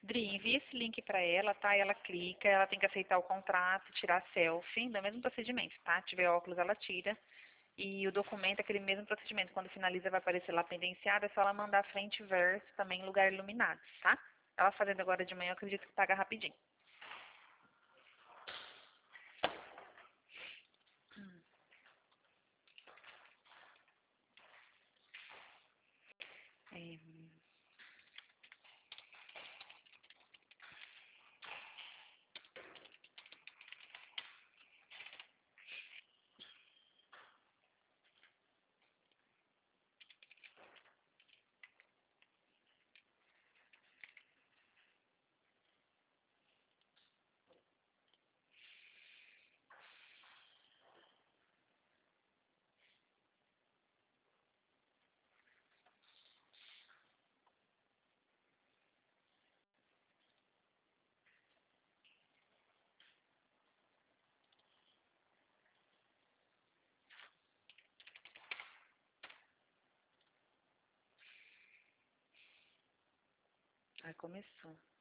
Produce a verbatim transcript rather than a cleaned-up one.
Dri, envia esse link para ela, tá? Ela clica, ela tem que aceitar o contrato, tirar selfie, do mesmo procedimento, tá? Se tiver óculos, ela tira. E o documento, aquele mesmo procedimento, quando finaliza vai aparecer lá pendenciado, é só ela mandar frente e verso também em lugar iluminado, tá? Ela fazendo agora de manhã, eu acredito que paga rapidinho. É, Aí começou.